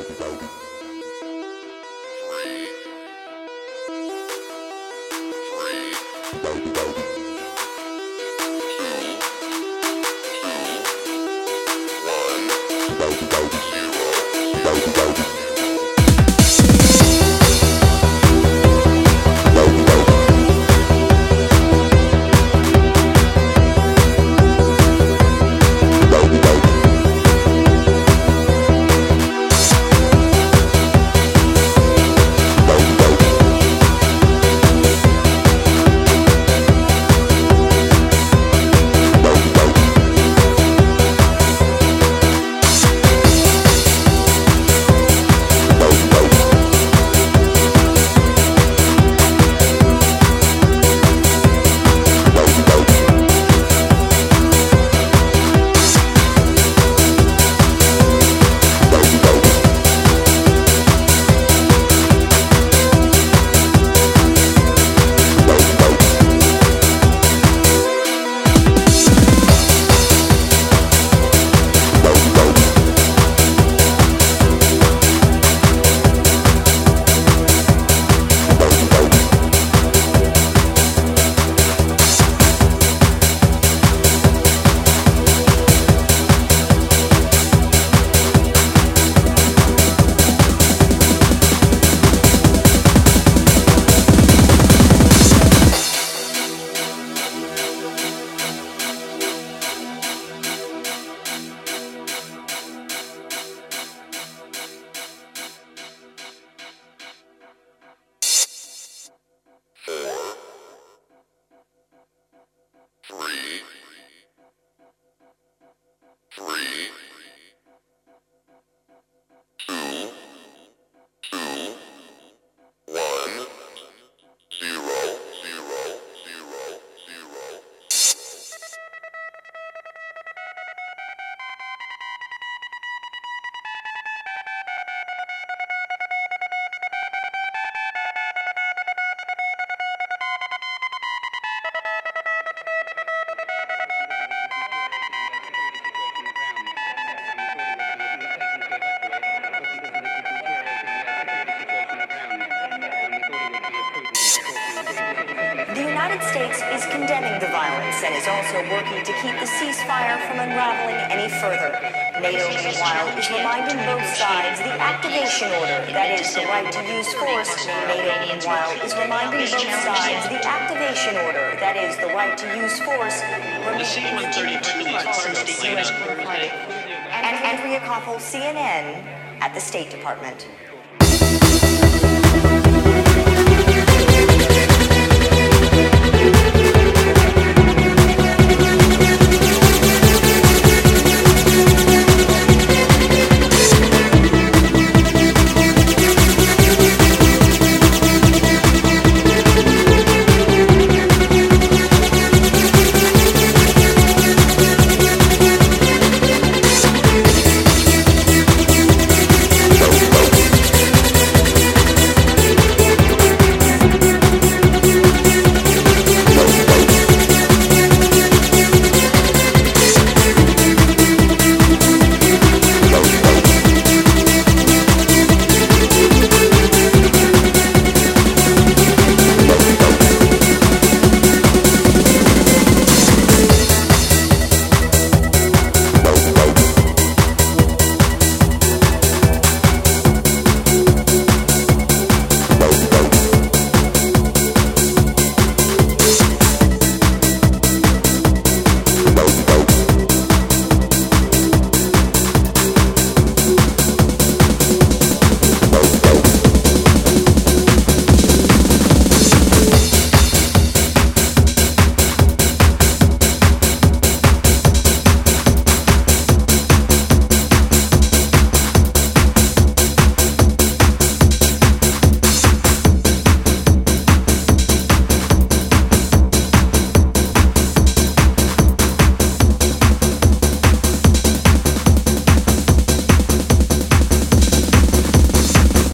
The United States is condemning the violence and is also working to keep the ceasefire from unraveling any further. NATO, meanwhile, is reminding both sides the activation order, that is, the right to use force. NATO, meanwhile, is reminding both sides the activation order, that is, the right to use force. The C-132 is And Andrea Koppel, CNN, at the State Department.